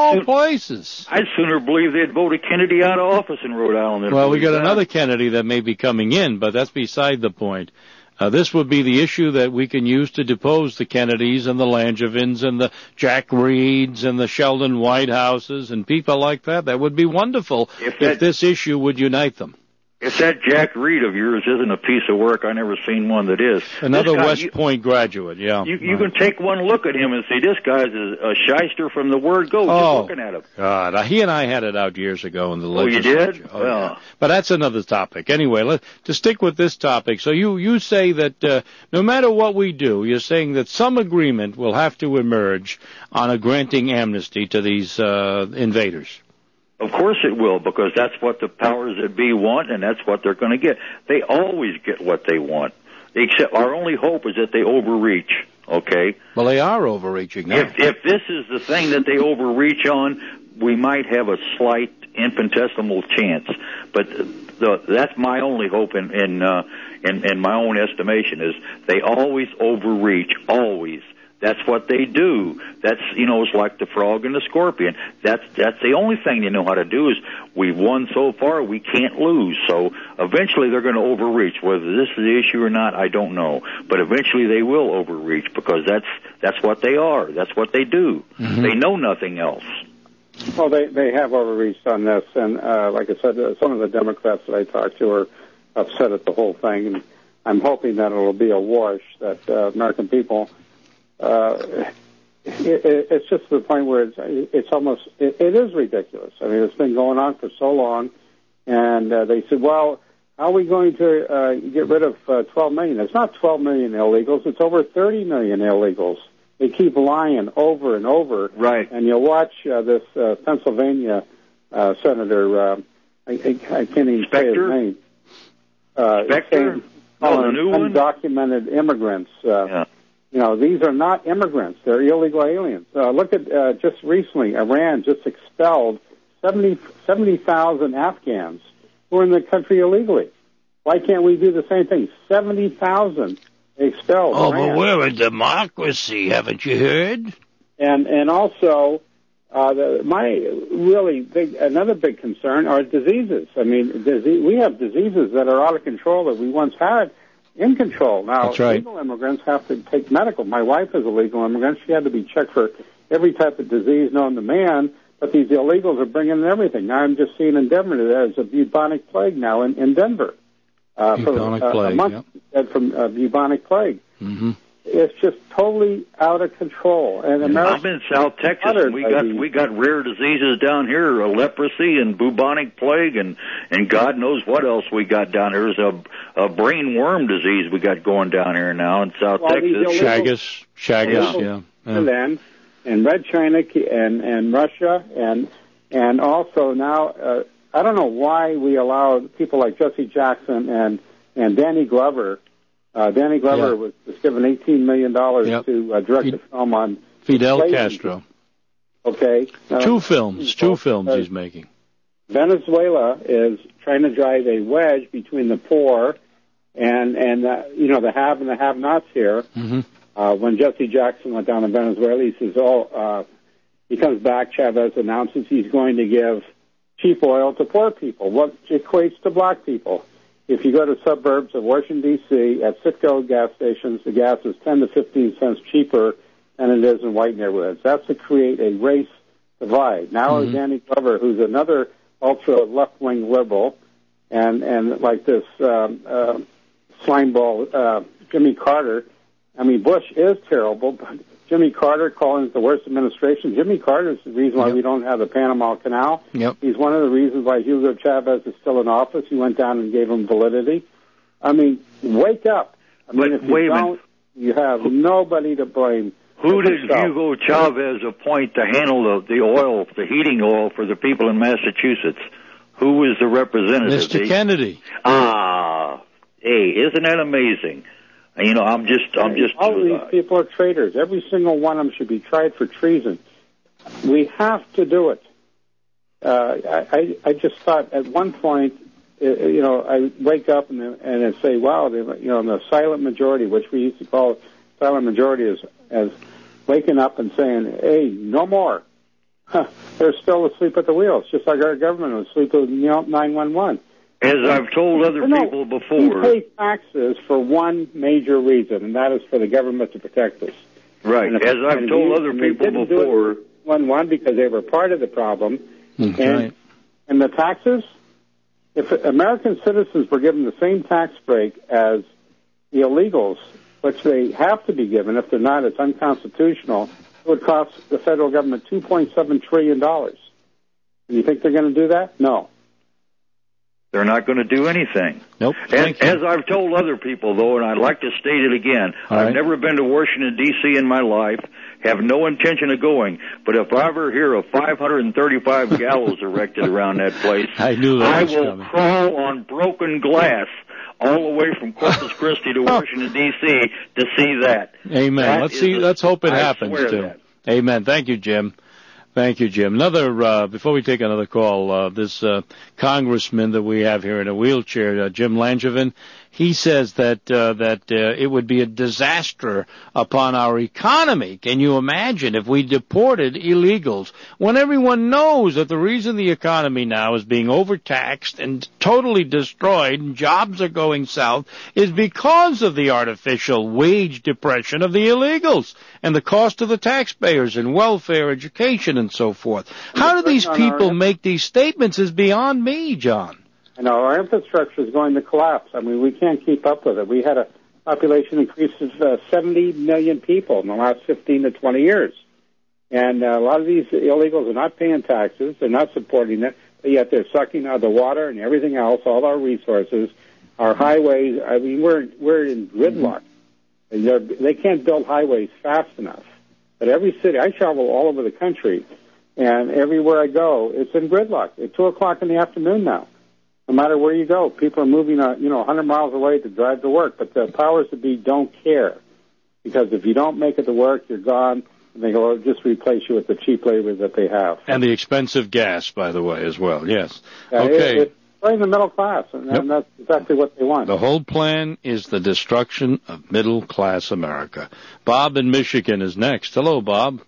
I'd sooner believe they'd voted Kennedy out of office in Rhode Island. Well, we got another Kennedy that may be coming in, but that's beside the point. This would be the issue that we can use to depose the Kennedys and the Langevins and the Jack Reeds and the Sheldon Whitehouses and people like that. That would be wonderful if this issue would unite them. If that Jack Reed of yours isn't a piece of work, I never seen one that is. Another West Point graduate, yeah. You can take one look at him and say, this guy's a shyster from the word go, just looking at him. God, he and I had it out years ago in the legislature. Oh, you did? Oh, yeah. But that's another topic. Anyway, to stick with this topic, so you say that no matter what we do, you're saying that some agreement will have to emerge on a granting amnesty to these invaders. Of course it will, because that's what the powers that be want, and that's what they're going to get. They always get what they want. Except our only hope is that they overreach, okay? Well, they are overreaching now. If this is the thing that they overreach on, we might have a slight infinitesimal chance. But that's my only hope in my own estimation, is they always overreach, always. That's what they do. That's, it's like the frog and the scorpion. That's the only thing they know how to do. Is we've won so far, we can't lose. So eventually they're going to overreach. Whether this is the issue or not, I don't know. But eventually they will overreach, because that's what they are. That's what they do. Mm-hmm. They know nothing else. Well, they have overreached on this, and like I said, some of the Democrats that I talked to are upset at the whole thing, and I'm hoping that it'll be a wash, that American people. It's just to the point where it's almost it is ridiculous. I mean, it's been going on for so long, and they said, well, how are we going to get rid of 12 million? It's not 12 million illegals. It's over 30 million illegals. They keep lying over and over. Right. And you'll watch this Pennsylvania senator, I can't even say his name. Specter? The new one? Undocumented immigrants. These are not immigrants. They're illegal aliens. Look at just recently, Iran just expelled 70,000 Afghans who are in the country illegally. Why can't we do the same thing? 70,000 expelled. Oh, Iran. but we're a democracy, haven't you heard? And also, another big concern are diseases. I mean, we have diseases that are out of control that we once had in control. Now, that's right. Legal immigrants have to take medical. My wife is a legal immigrant. She had to be checked for every type of disease known to man, but these illegals are bringing in everything. Now, I'm just seeing in Denver that there's a bubonic plague now in Denver. Bubonic plague, a month from bubonic plague. Mm-hmm. It's just totally out of control. And I'm in South Texas. And we got rare diseases down here, leprosy and bubonic plague, and God knows what else we got down here. There's a brain worm disease we got going down here now in South Texas. Chagas, yeah. And Red China and Russia and also now I don't know why we allow people like Jesse Jackson and Danny Glover. Danny Glover was given $18 million to direct a film on Fidel Castro. Okay. Two films he's making. Venezuela is trying to drive a wedge between the poor And the have and the have-nots here. Mm-hmm. When Jesse Jackson went down to Venezuela, he says, he comes back, Chavez announces he's going to give cheap oil to poor people, what equates to black people. If you go to suburbs of Washington, D.C., at Citgo gas stations, the gas is 10 to 15 cents cheaper than it is in white neighborhoods. That's to create a race divide. Now Danny Glover, who's another ultra-left-wing liberal, and like this slimeball Jimmy Carter. I mean, Bush is terrible, but Jimmy Carter calling it the worst administration. Jimmy Carter is the reason why we don't have the Panama Canal. Yep. He's one of the reasons why Hugo Chavez is still in office. He went down and gave him validity. I mean, wake up. I mean, if you don't, you have nobody to blame. Who did Hugo Chavez appoint to handle the oil, the heating oil for the people in Massachusetts? Who was the representative? Mr. Kennedy. Hey, isn't that amazing? I'm just. All of these people are traitors. Every single one of them should be tried for treason. We have to do it. I just thought at one point, I wake up and say, wow, the silent majority, which we used to call silent majority, as waking up and saying, hey, no more. They're still asleep at the wheel. It's just like our government was asleep with 911. As I've told other people before, we pay taxes for one major reason, and that is for the government to protect us. Right. As I've told other people before, 911 because they were part of the problem, and the taxes. If American citizens were given the same tax break as the illegals, which they have to be given, if they're not, it's unconstitutional. It would cost the federal government $2.7 trillion. And you think they're going to do that? No. They're not going to do anything. Nope. As I've told other people, though, and I'd like to state it again, I've never been to Washington, D.C. in my life, have no intention of going, but if I ever hear of 535 gallows erected around that place, I will crawl on broken glass all the way from Corpus Christi to Washington, D.C. to see that. Amen. Let's hope it happens, too. Amen. Thank you, Jim. Thank you, Jim. Before we take another call, this congressman that we have here in a wheelchair, Jim Langevin, he says that it would be a disaster upon our economy. Can you imagine if we deported illegals when everyone knows that the reason the economy now is being overtaxed and totally destroyed and jobs are going south is because of the artificial wage depression of the illegals and the cost of the taxpayers and welfare, education, and so forth. How do these people make these statements is beyond me, John. I know our infrastructure is going to collapse. I mean, we can't keep up with it. We had a population increase of 70 million people in the last 15 to 20 years. And a lot of these illegals are not paying taxes. They're not supporting it, but yet they're sucking out the water and everything else, all our resources, our highways. I mean, we're in gridlock. They can't build highways fast enough. But every city, I travel all over the country, and everywhere I go, it's in gridlock. It's 2 o'clock in the afternoon now. No matter where you go, people are moving, 100 miles away to drive to work. But the powers that be don't care, because if you don't make it to work, you're gone, and they go just replace you with the cheap labor that they have. And the expensive gas, by the way, as well. Yes. Okay. It's playing the middle class, and that's exactly what they want. The whole plan is the destruction of middle class America. Bob in Michigan is next. Hello, Bob.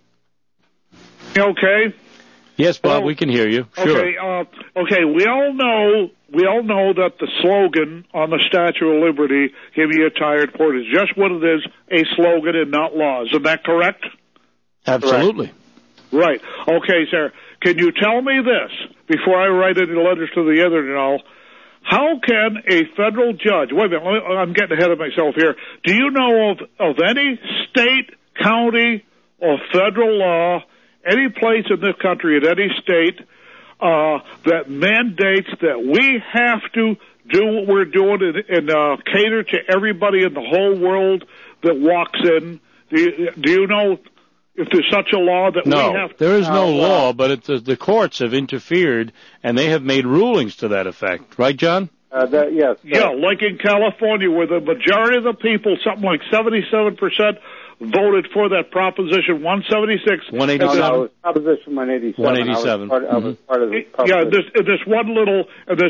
Okay. Yes, Bob, we can hear you. Sure. Okay. We all know that the slogan on the Statue of Liberty, "Give me a tired port," is just what it is, a slogan and not laws. Is that correct? Absolutely. Correct. Right. Okay, sir. Can you tell me this before I write any letters to the editor? How can a federal judge? Wait a minute. I'm getting ahead of myself here. Do you know of any state, county, or federal law, any place in this country, in any state, that mandates that we have to do what we're doing and cater to everybody in the whole world that walks in? Do you know if there's such a law that we have? No, there is no law, but the courts have interfered, and they have made rulings to that effect. Right, John? Yes. Yeah, like in California, where the majority of the people, something like 77% voted for that Proposition 176. 187. No, it was Proposition 187. 187. I was part of the Yeah, this one little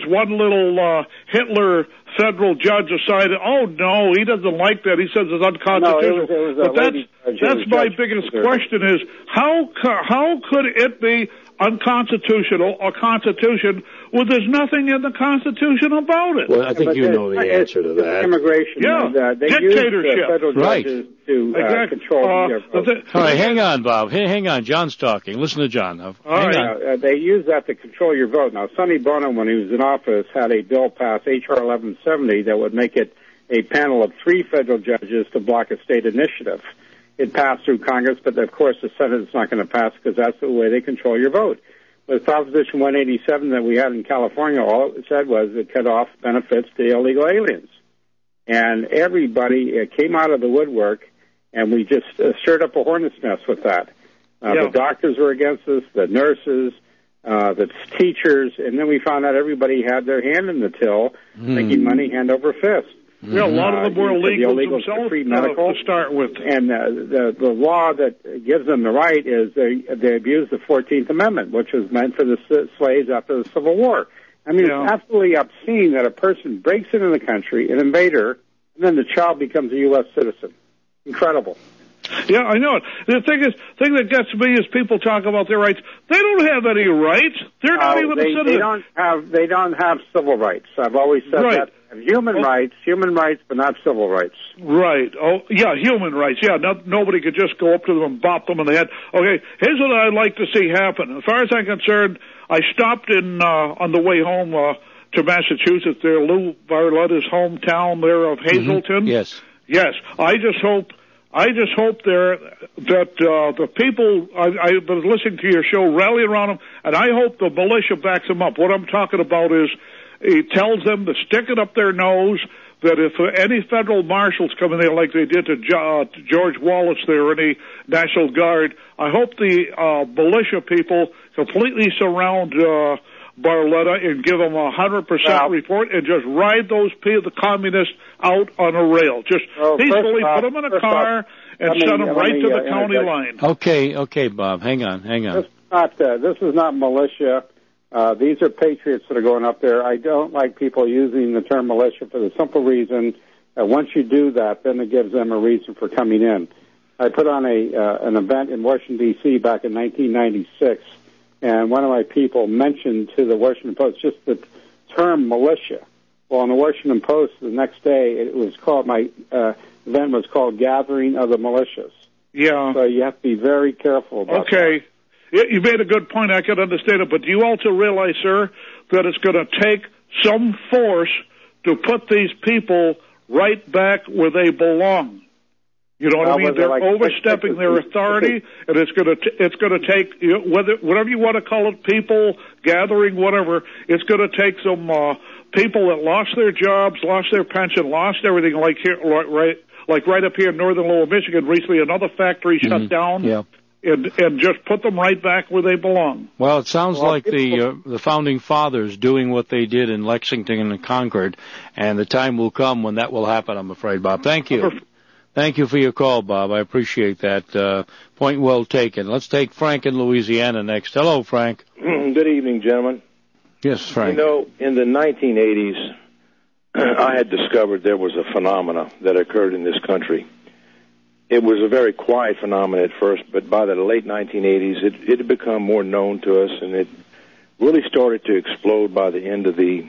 Hitler federal judge decided, oh no, he doesn't like that. He says it's unconstitutional. No, it was but that's my biggest question is how could it be unconstitutional or constitution when there's nothing in the Constitution about it? Well, I think you know the answer to that. Immigration. Yeah, they dictatorship. use federal judges to control their vote. All right, hang on, Bob. Hang on. John's talking. Listen to John. Hang on. They use that to control your vote. Now, Sonny Bono, when he was in office, had a bill passed, H.R. 1170, that would make it a panel of 3 federal judges to block a state initiative. It passed through Congress, but of course the Senate is not going to pass because that's the way they control your vote. With Proposition 187 that we had in California, all it said was it cut off benefits to illegal aliens. And everybody came out of the woodwork, and we just stirred up a hornet's nest with that. The doctors were against us, the nurses, the teachers, and then we found out everybody had their hand in the till, making money hand over fist. Yeah, a lot of them were illegals themselves to start with. And the law that gives them the right is they abuse the 14th Amendment, which was meant for the slaves after the Civil War. I mean, it's absolutely obscene that a person breaks into the country, an invader, and then the child becomes a U.S. citizen. Incredible. Yeah, I know it. The thing that gets me is people talk about their rights. They don't have any rights. They're not even a citizen. They don't have civil rights. I've always said that. Human rights, but not civil rights. Right. Oh, yeah, human rights. Yeah, nobody could just go up to them and bop them in the head. Okay, here's what I'd like to see happen. As far as I'm concerned, I stopped in on the way home to Massachusetts. There, Lou Barletta's hometown there of Hazleton. Yes. Yes. I just hope there that the people I've been listening to your show rally around them, and I hope the militia backs them up. What I'm talking about is he tells them to stick it up their nose, that if any federal marshals come in there like they did to George Wallace there, or any National Guard, I hope the militia people completely surround Barletta and give them 100% report and just ride those people, the communists, out on a rail. Just peacefully put them in a car and send them right to the county line. Okay, Bob. Hang on. This is not militia. These are patriots that are going up there. I don't like people using the term militia for the simple reason that once you do that, then it gives them a reason for coming in. I put on an event in Washington, D.C. back in 1996, and one of my people mentioned to the Washington Post just the term militia. Well, in the Washington Post, the next day, it was called, my event was called Gathering of the Militias. Yeah. So you have to be very careful about that. You made a good point. I can understand it. But do you also realize, sir, that it's going to take some force to put these people right back where they belong? You know what I mean? They're overstepping their authority, and it's going to take whatever you want to call it, people gathering, whatever. It's going to take some people that lost their jobs, lost their pension, lost everything, like here, right up here in northern Lower Michigan. Recently, another factory shut down. Yeah. And just put them right back where they belong. Well, it sounds like the founding fathers doing what they did in Lexington and Concord, and the time will come when that will happen, I'm afraid, Bob. Thank you. Thank you for your call, Bob. I appreciate that. Point well taken. Let's take Frank in Louisiana next. Hello, Frank. Good evening, gentlemen. Yes, Frank. You know, in the 1980s, I had discovered there was a phenomena that occurred in this country. It was a very quiet phenomenon at first, but by the late 1980s, it had become more known to us, and it really started to explode by the end of the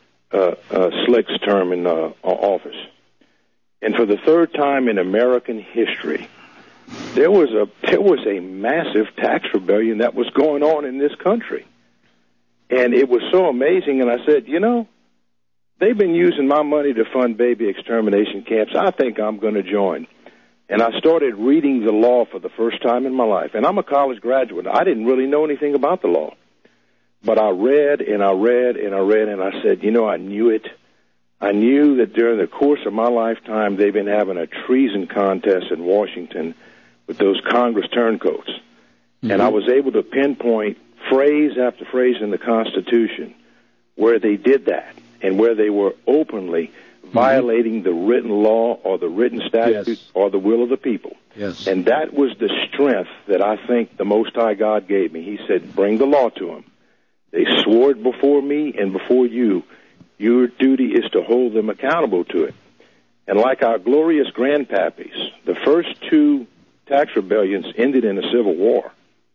Slick's term in office. And for the third time in American history, there was a massive tax rebellion that was going on in this country. And it was so amazing, and I said, you know, they've been using my money to fund baby extermination camps. I think I'm going to join. And I started reading the law for the first time in my life. And I'm a college graduate. I didn't really know anything about the law. But I read and I read and I read, and I said, you know, I knew it. I knew that during the course of my lifetime, they've been having a treason contest in Washington with those Congress turncoats. Mm-hmm. And I was able to pinpoint phrase after phrase in the Constitution where they did that and where they were openly violating the written law or the written statute or the will of the people. Yes. And that was the strength that I think the Most High God gave me. He said, bring the law to them. They swore it before me and before you. Your duty is to hold them accountable to it. And like our glorious grandpappies, the first 2 tax rebellions ended in a civil war.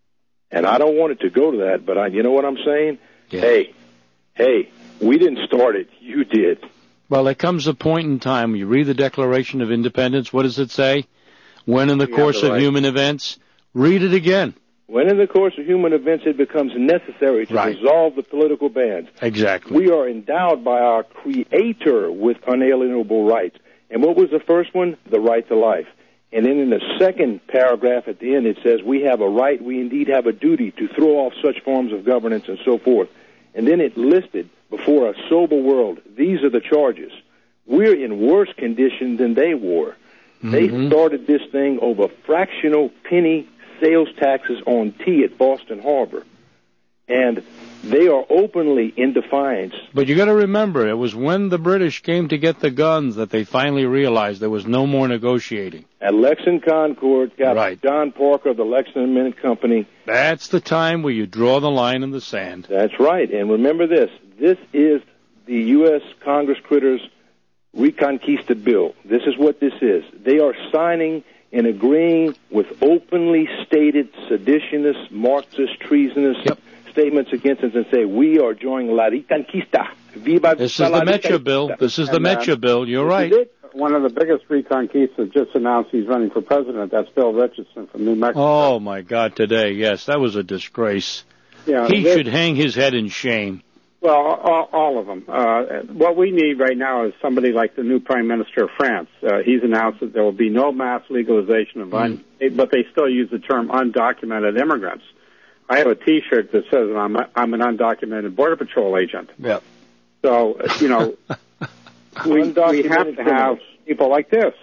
And I don't want it to go to that, but you know what I'm saying? Yeah. Hey, we didn't start it. You did. Well, there comes a point in time, you read the Declaration of Independence, what does it say? When in the course of human events, read it again. When in the course of human events it becomes necessary to resolve the political bands. Exactly. We are endowed by our Creator with unalienable rights. And what was the first one? The right to life. And then in the second paragraph at the end it says, we have a right, we indeed have a duty to throw off such forms of governance and so forth. And then it listed before a sober world, these are the charges. We're in worse condition than they were. Mm-hmm. They started this thing over fractional penny sales taxes on tea at Boston Harbor. And they are openly in defiance. But you got to remember, it was when the British came to get the guns that they finally realized there was no more negotiating. At Lexington Concord, Captain John Parker of the Lexington Mint Company. That's the time where you draw the line in the sand. That's right. And remember this. This is the U.S. Congress critters' Reconquista bill. This is what this is. They are signing and agreeing with openly stated seditionist, Marxist, treasonous statements against us and say, we are joining La Reconquista. Viva this is the Mecha bill. This is the Mecha bill. You're right. One of the biggest Reconquistas just announced he's running for president. That's Bill Richardson from New Mexico. Oh, my God, today. Yes, that was a disgrace. Yeah, he should hang his head in shame. Well, all of them. What we need right now is somebody like the new Prime Minister of France. He's announced that there will be no mass legalization of but they still use the term undocumented immigrants. I have a T-shirt that says I'm an undocumented Border Patrol agent. Yeah. So, you know, we have to have people like this.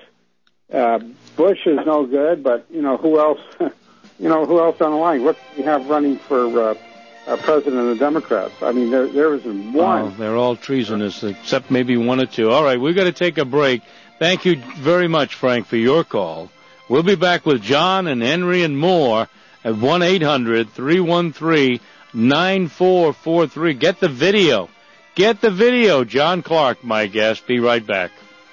Bush is no good, but, you know, who else? Who else on the line? What do you have running for president of the Democrats? I mean, there isn't one. Oh, they're all treasonous, except maybe one or two. All right, we've got to take a break. Thank you very much, Frank, for your call. We'll be back with John and Henry and more at 1-800-313-9443. Get the video. Get the video. John Clark, my guest. Be right back.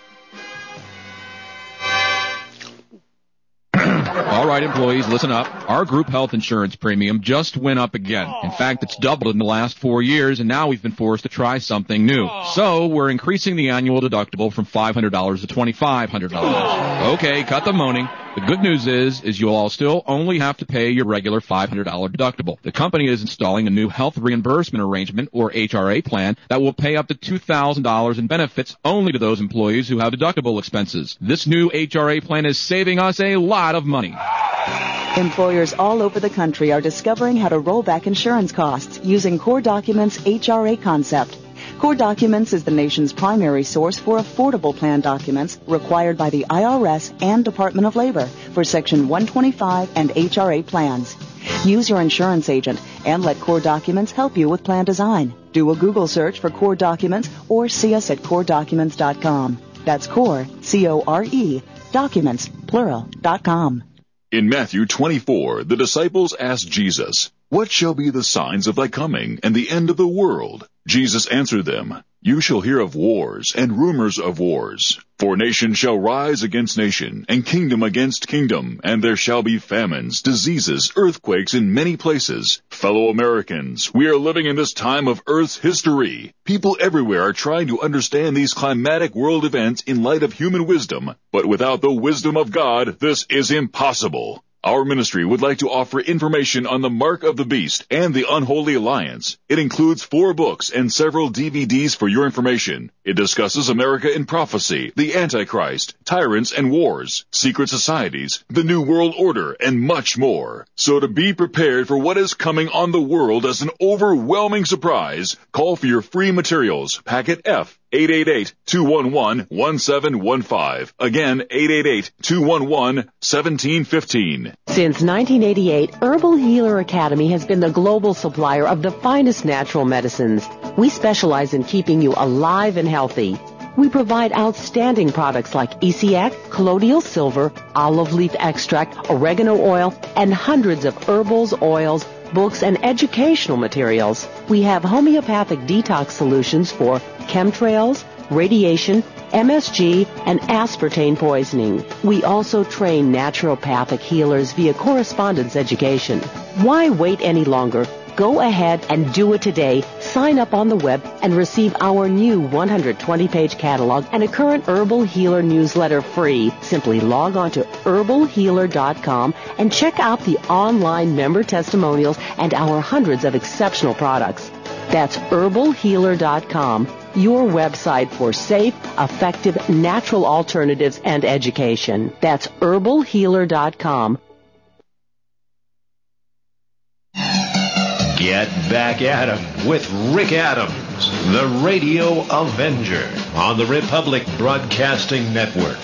All right, employees, listen up. Our group health insurance premium just went up again. In fact, it's doubled in the last 4 years, and now we've been forced to try something new. So we're increasing the annual deductible from $500 to $2,500. Okay, cut the moaning. The good news is you'll all still only have to pay your regular $500 deductible. The company is installing a new health reimbursement arrangement, or HRA plan, that will pay up to $2,000 in benefits only to those employees who have deductible expenses. This new HRA plan is saving us a lot of money. Employers all over the country are discovering how to roll back insurance costs using Core Documents' HRA concept. Core Documents is the nation's primary source for affordable plan documents required by the IRS and Department of Labor for Section 125 and HRA plans. Use your insurance agent and let Core Documents help you with plan design. Do a Google search for Core Documents or see us at CoreDocuments.com. That's Core, C-O-R-E, Documents, plural.com. In Matthew 24, the disciples asked Jesus, "What shall be the signs of thy coming and the end of the world?" Jesus answered them, "You shall hear of wars and rumors of wars. For nation shall rise against nation, and kingdom against kingdom, and there shall be famines, diseases, earthquakes in many places. Fellow Americans, we are living in this time of Earth's history. People everywhere are trying to understand these climatic world events in light of human wisdom, but without the wisdom of God, this is impossible. Our ministry would like to offer information on the Mark of the Beast and the Unholy Alliance. It includes 4 books and several DVDs for your information. It discusses America in prophecy, the Antichrist, tyrants and wars, secret societies, the New World Order, and much more. So to be prepared for what is coming on the world as an overwhelming surprise, call for your free materials, packet F, 888-211-1715. Again, 888-211-1715. Since 1988, Herbal Healer Academy has been the global supplier of the finest natural medicines. We specialize in keeping you alive and healthy. We provide outstanding products like ECX, colloidal silver, olive leaf extract, oregano oil, and hundreds of herbals, oils, books, and educational materials. We have homeopathic detox solutions for chemtrails, radiation, MSG, and aspartame poisoning. We also train naturopathic healers via correspondence education. Why wait any longer? Go ahead and do it today. Sign up on the web and receive our new 120-page catalog and a current Herbal Healer newsletter free. Simply log on to herbalhealer.com and check out the online member testimonials and our hundreds of exceptional products. That's herbalhealer.com, your website for safe, effective, natural alternatives and education. That's herbalhealer.com. Get back at 'em with Rick Adams, the Radio Avenger, on the Republic Broadcasting Network.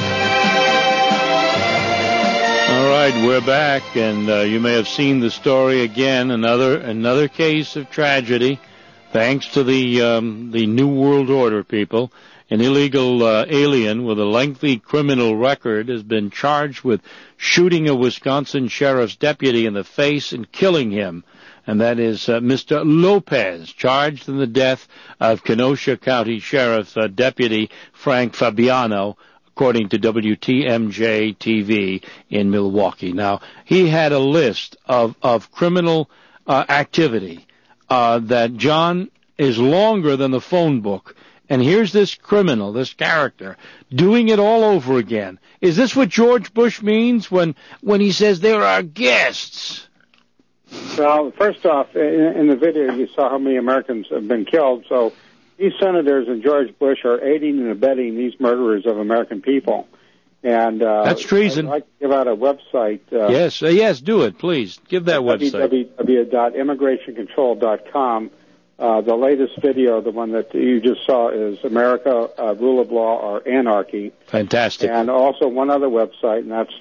All right, we're back, and you may have seen the story again. Another case of tragedy, thanks to the New World Order people. An illegal alien with a lengthy criminal record has been charged with shooting a Wisconsin sheriff's deputy in the face and killing him. And that is Mr. Lopez, charged in the death of Kenosha County Sheriff Deputy Frank Fabiano, according to WTMJ-TV in Milwaukee. Now, he had a list of criminal activity that, John, is longer than the phone book. And here's this criminal, this character, doing it all over again. Is this what George Bush means when he says there are guests? Well, first off, in the video you saw how many Americans have been killed. So these senators and George Bush are aiding and abetting these murderers of American people. And that's treason. I'd like to give out a website. Yes, do it, please. Give that website. www.immigrationcontrol.com. The latest video, the one that you just saw, is America, Rule of Law or Anarchy. Fantastic. And also one other website, and that's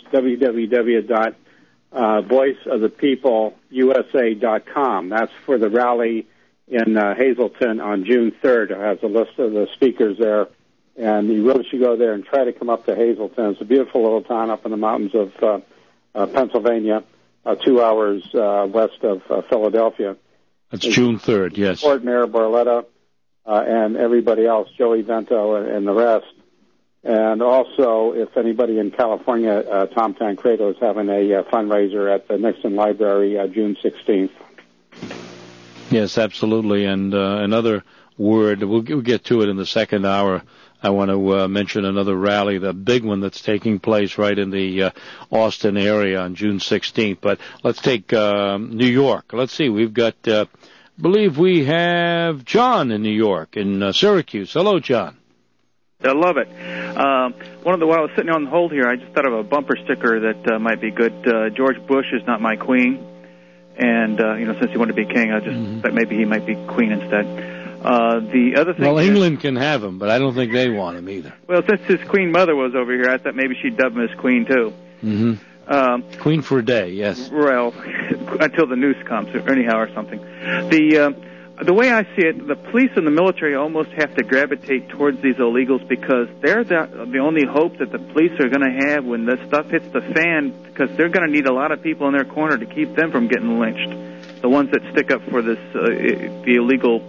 www.voiceofthepeopleUSA.com. That's for the rally in Hazleton on June 3rd. It has a list of the speakers there, and you really should go there and try to come up to Hazleton. It's a beautiful little town up in the mountains of Pennsylvania, 2 hours west of Philadelphia. That's June 3rd, yes. Support Mayor Barletta and everybody else, Joey Vento and the rest. And also, if anybody in California, Tom Tancredo is having a fundraiser at the Nixon Library June 16th. Yes, absolutely. And another word, we'll get to it in the second hour. I want to mention another rally, the big one that's taking place right in the Austin area on June 16th. But let's take New York. Let's see, we've got, believe we have John in New York, in Syracuse. Hello, John. I love it. While I was sitting on hold here, I just thought of a bumper sticker that might be good. George Bush is not my queen. And, since he wanted to be king, I just thought maybe he might be queen instead. The other thing. Well, England can have him, but I don't think they want him either. Well, since his queen mother was over here, I thought maybe she'd dub him as queen too. Mm-hmm. Queen for a day, yes. Well, until the noose comes, or anyhow, or something. The way I see it, the police and the military almost have to gravitate towards these illegals because they're the only hope that the police are going to have when this stuff hits the fan, because they're going to need a lot of people in their corner to keep them from getting lynched. The ones that stick up for this, the illegal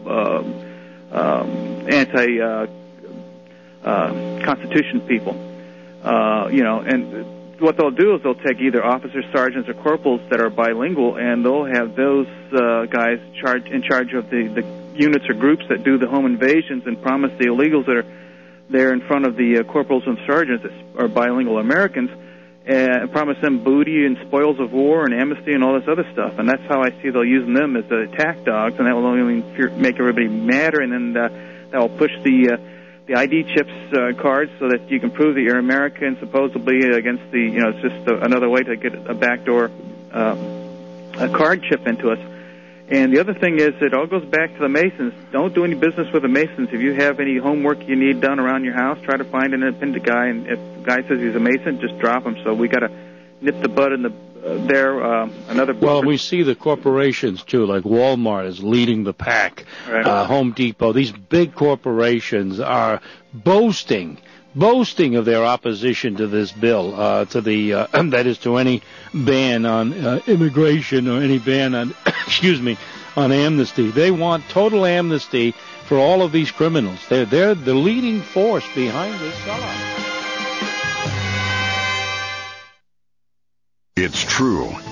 anti-Constitution people. And what they'll do is they'll take either officers, sergeants, or corporals that are bilingual, and they'll have those guys in charge of the units or groups that do the home invasions and promise the illegals that are there in front of the corporals and sergeants that are bilingual Americans, and promise them booty and spoils of war and amnesty and all this other stuff. And that's how I see they'll use them as the attack dogs, and that will only make everybody madder, and then that will push the ID chips cards so that you can prove that you're American, supposedly against the, it's just another way to get a backdoor a card chip into us. And the other thing is, it all goes back to the Masons. Don't do any business with the Masons. If you have any homework you need done around your house, try to find an independent guy, and if the guy says he's a Mason, just drop him. So we got to nip the bud in the another. Well, we see the corporations too, like Walmart is leading the pack. Right. Home Depot. These big corporations are boasting of their opposition to this bill, that is to any ban on immigration or any ban on, on amnesty. They want total amnesty for all of these criminals. They're the leading force behind this sellout. It's true.